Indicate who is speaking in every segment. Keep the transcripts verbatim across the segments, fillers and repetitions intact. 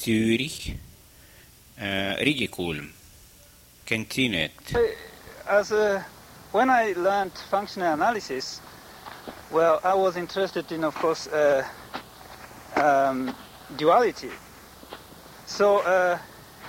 Speaker 1: théorie euh, ridicule. Continue.
Speaker 2: As uh, when I learned functional analysis, well, I was interested in, of course, uh, um, duality. So, uh,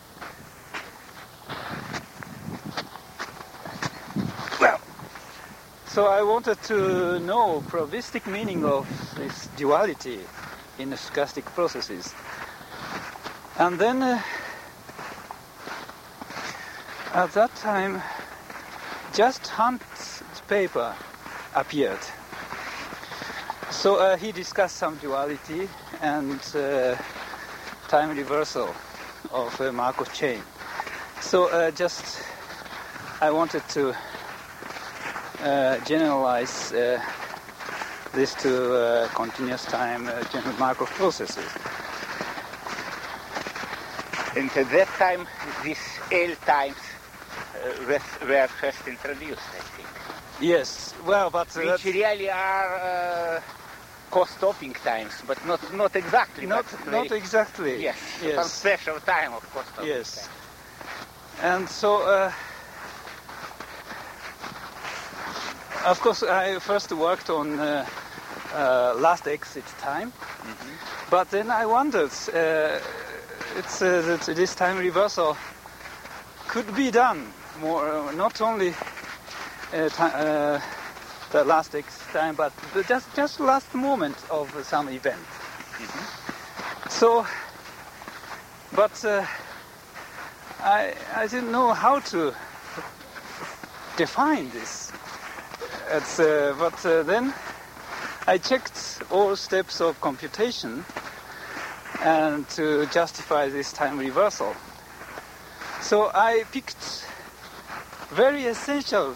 Speaker 2: well, so I wanted to know probabilistic meaning of this duality in stochastic processes. And then, uh, at that time, just Hunt's paper appeared. So uh, he discussed some duality and uh, time reversal of uh, Markov chain. So uh, just I wanted to uh, generalize uh, this to uh, continuous time uh, general Markov processes.
Speaker 3: And at that time, these L times uh, were first introduced, I think.
Speaker 2: Yes, well, but uh,
Speaker 3: which really are uh, co-stopping times, but not not exactly.
Speaker 2: Not
Speaker 3: but
Speaker 2: not
Speaker 3: very,
Speaker 2: exactly.
Speaker 3: Yes,
Speaker 2: yes.
Speaker 3: Some special time of co-stopping.
Speaker 2: Yes,
Speaker 3: time.
Speaker 2: And so, uh, of course, I first worked on uh, uh, last exit time, mm-hmm. but then I wondered, uh, it's uh, that this time reversal could be done more, uh, not only uh, ti- uh, the last exit time, but the just just last moment of some event. Mm-hmm. So, but uh, I I didn't know how to define this. It's, uh, but uh, then I checked all steps of computation and to justify this time reversal. So I picked very essential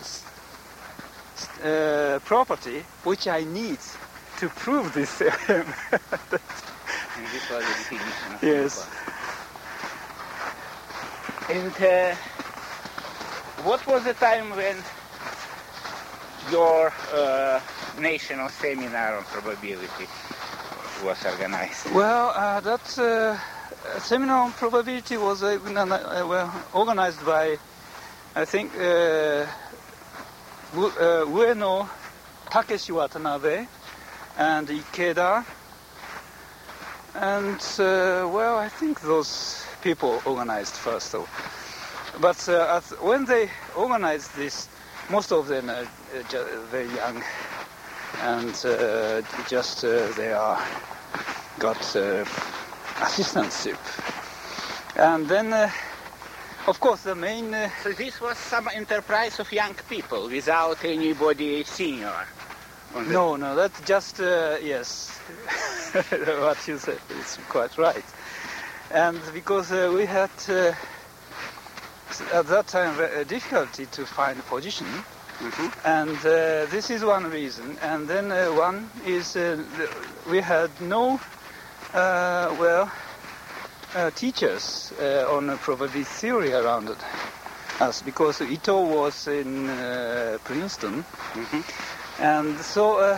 Speaker 2: uh, property which I need to prove this theorem.
Speaker 3: And this was the definition of
Speaker 2: yes.
Speaker 3: And uh, what was the time when your uh, national seminar on probability was organized?
Speaker 2: Well, uh, that uh, seminar on probability was uh, uh, well, organized by, I think, uh, U- uh, Ueno, Takeshi Watanabe, and Ikeda. And, uh, well, I think those people organized first. So. But uh, as, when they organized this, most of them are uh, ju- very young, and uh, just uh, they are got uh, assistantship. And then, uh, of course, the main... Uh,
Speaker 3: so this was some enterprise of young people without anybody senior?
Speaker 2: No, no, that's just, uh, yes, what you said is quite right. And because uh, we had, uh, at that time, a difficulty to find a position, mm-hmm. and uh, this is one reason. And then uh, one is uh, we had no, uh, well, uh, teachers uh, on probability theory around us, because Ito was in uh, Princeton. Mm-hmm. And so uh,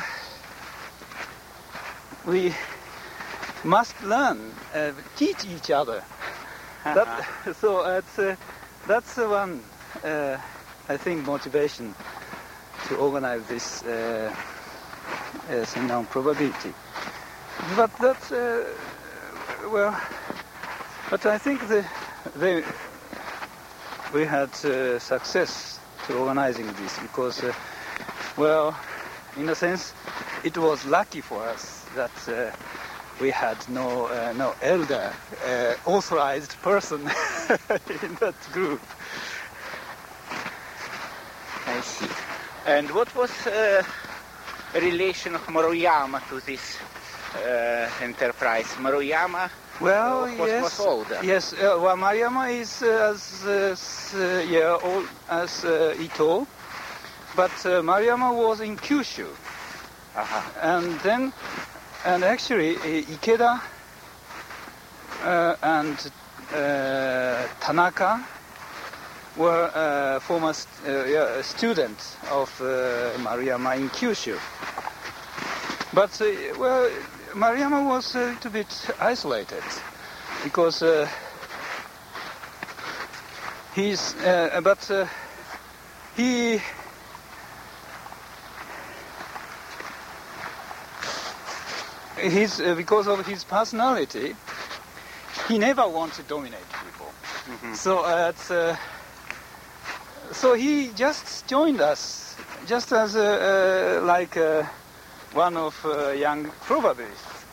Speaker 2: we must learn, uh, teach each other. Uh-huh. That, so it's, uh, that's uh, one, uh, I think, motivation to organize this uh, uh, seminar on probability. But that's, uh, well, but I think the, they, we had uh, success to organizing this because, uh, well, in a sense, it was lucky for us that uh, we had no uh, no elder uh, authorized person in that group.
Speaker 3: I see. And what was uh, a relation of Maruyama to this uh, enterprise? Maruyama
Speaker 2: well,
Speaker 3: uh, was,
Speaker 2: yes,
Speaker 3: was older.
Speaker 2: Yes, uh, well, Maruyama is uh, as uh, yeah, old as uh, Ito. But uh, Maruyama was in Kyushu, uh-huh. and then, and actually uh, Ikeda uh, and uh, Tanaka were uh, former st- uh, yeah, students of uh, Maruyama in Kyushu. But uh, well, Maruyama was a little bit isolated, because uh, he's, uh, but uh, he His, uh, because of his personality, he never wanted to dominate people.
Speaker 3: Mm-hmm.
Speaker 2: So, uh, it's, uh, so he just joined us, just as uh, uh, like uh, one of uh, young probabilists.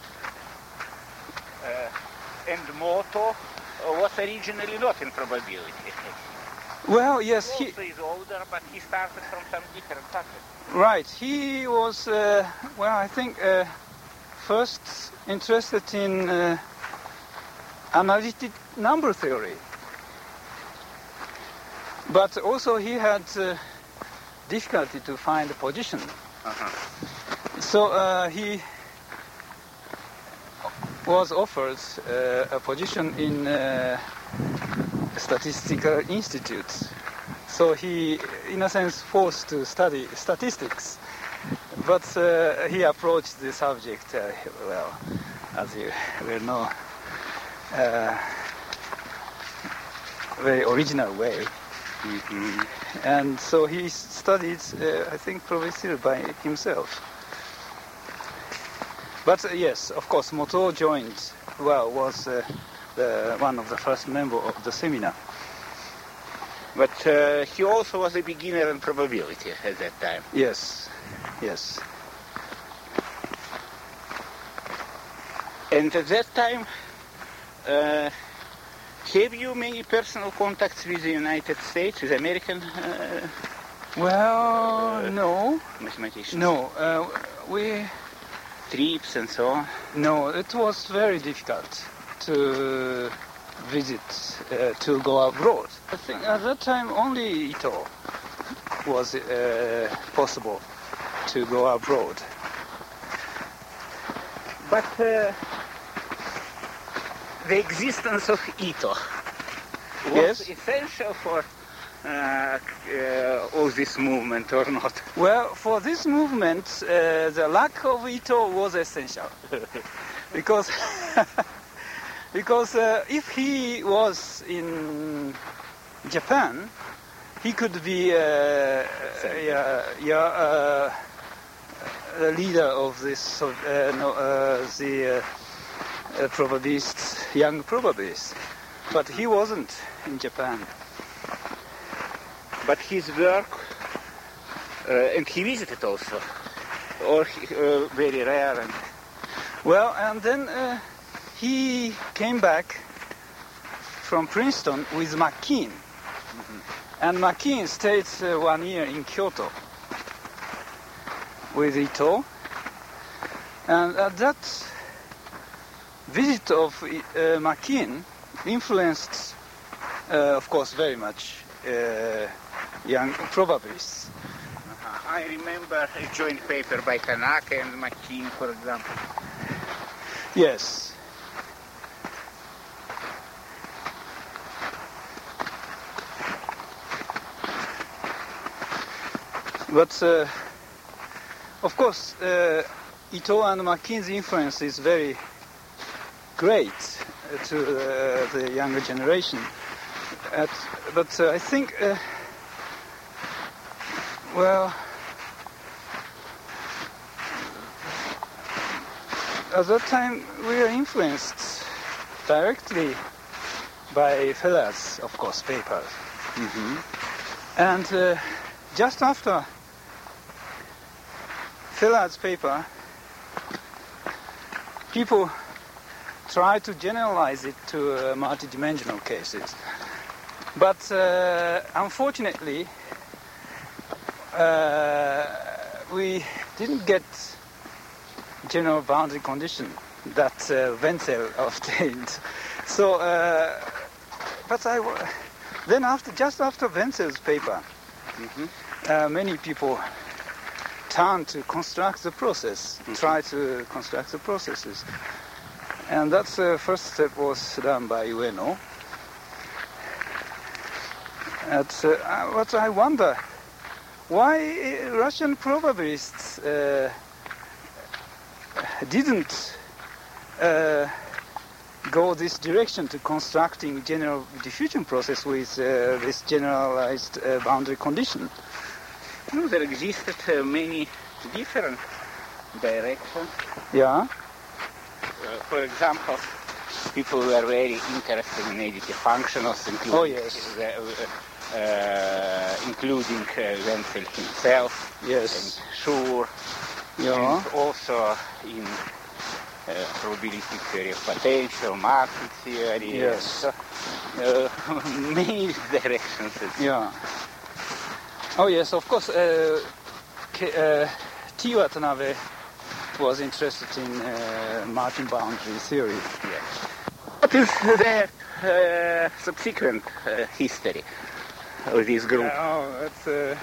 Speaker 3: Uh, and Moto uh, was originally not in probability.
Speaker 2: Well, yes,
Speaker 3: He
Speaker 2: he
Speaker 3: also is older, but he started from some different subject.
Speaker 2: right. He was uh, well, I think. Uh, First interested in uh, analytic number theory, but also he had uh, difficulty to find a position.
Speaker 3: Uh-huh.
Speaker 2: So uh, he was offered uh, a position in uh, statistical institute. So he, in a sense, forced to study statistics. But uh, he approached the subject, uh, well, as you well know, uh, very original way.
Speaker 3: Mm-hmm.
Speaker 2: And so he studied, uh, I think, probably still by himself. But uh, yes, of course, Moto joined, well, was uh, the, one of the first members of the seminar.
Speaker 3: But uh, he also was a beginner in probability at that time.
Speaker 2: Yes, yes.
Speaker 3: And at that time, uh, have you many personal contacts with the United States, with American uh,
Speaker 2: Well, no,
Speaker 3: mathematicians?
Speaker 2: no. Uh, we
Speaker 3: Trips and so on?
Speaker 2: no. It was very difficult to visit, uh, to go abroad. I think at that time only Ito was uh, possible to go abroad.
Speaker 3: But uh, the existence of Ito was
Speaker 2: Yes.
Speaker 3: essential for uh, uh, all this movement or not?
Speaker 2: Well, for this movement, uh, the lack of Ito was essential because because uh, if he was in Japan, he could be uh, yeah, yeah, uh, the leader of this uh, no, uh, the uh, uh, probabilists, young probabilists, but he wasn't in Japan.
Speaker 3: But his work, uh, and he visited also, or he, uh, very rare. And
Speaker 2: Well, and then uh, he came back from Princeton with McKean. And McKean stayed uh, one year in Kyoto with Ito. And at that visit of uh, McKean influenced, uh, of course, very much uh, young probabilists.
Speaker 3: uh, I remember a joint paper by Tanaka and McKean, for example.
Speaker 2: Yes. But uh, of course, uh, Ito and McKean's influence is very great uh, to uh, the younger generation. At, but uh, I think, uh, well, at that time we were influenced directly by Feller's, of course, papers.
Speaker 3: Mm-hmm.
Speaker 2: And uh, just after Feller's paper, people try to generalize it to uh, multidimensional cases. But uh, unfortunately, uh, we didn't get general boundary condition that uh, Wenzel obtained. So, uh, but I, wa- then after, just after Wenzel's paper,
Speaker 3: Mm-hmm.
Speaker 2: uh, many people turn to construct the process,
Speaker 3: Mm-hmm.
Speaker 2: try to construct the processes. And that's the first step was done by Ueno. At, uh, but I wonder why uh, Russian probabilists uh, didn't uh, go this direction to constructing general diffusion process with uh, this generalized uh, boundary condition.
Speaker 3: No, there existed uh, many different directions.
Speaker 2: Yeah.
Speaker 3: Uh, for example, people were very interested in additive functionals, including,
Speaker 2: Oh, yes.
Speaker 3: the, uh, uh, including uh, Wenzel himself,
Speaker 2: Yes.
Speaker 3: and Schur,
Speaker 2: Yeah.
Speaker 3: and also in uh, probabilistic theory of potential, market theory.
Speaker 2: Yes.
Speaker 3: So, uh, many directions.
Speaker 2: Yeah. Oh yes, of course. Uh, K- uh, T. Watanabe was interested in uh, margin boundary theory.
Speaker 3: Yes. What is the uh, subsequent uh, history of this group?
Speaker 2: Oh, that's. Uh,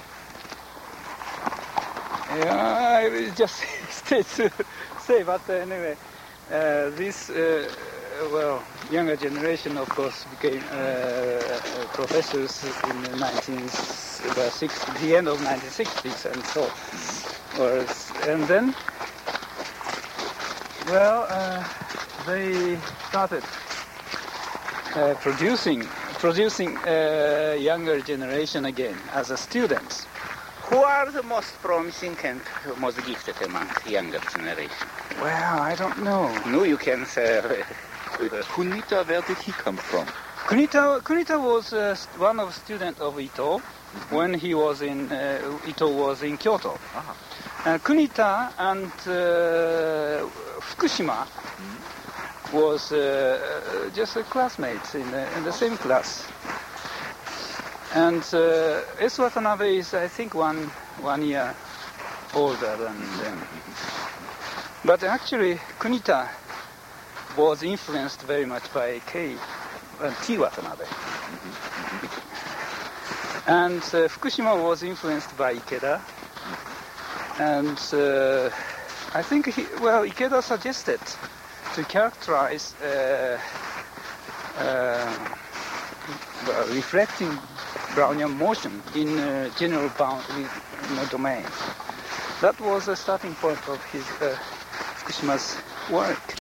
Speaker 2: yeah, I will just stay to say, but anyway, uh, this uh, well, younger generation, of course, became uh, professors in the nineteen sixties, the end of nineteen sixties, and so. Was, and then, well, uh, they started uh, producing producing a younger generation again as a students.
Speaker 3: Who are the most promising and most gifted among the younger generation?
Speaker 2: Well, I don't know.
Speaker 3: No, you can say.
Speaker 4: Kunita, where did he come from?
Speaker 2: Kunita, Kunita was uh, one of students of Ito mm-hmm. when he was in uh, Ito was in Kyoto.
Speaker 4: Ah.
Speaker 2: Uh, Kunita and uh, Fukushima mm-hmm. was uh, just a classmates in, uh, in the same class. And uh, S. Watanabe is, I think, one one year older than them. But actually, Kunita was influenced very much by K. Uh, T. Watanabe. Mm-hmm. And uh, Fukushima was influenced by Ikeda. And uh, I think, he, well, Ikeda suggested to characterize uh, uh, well, reflecting Brownian motion in uh, general bound you know, domain. That was the starting point of his uh, Fukushima's work.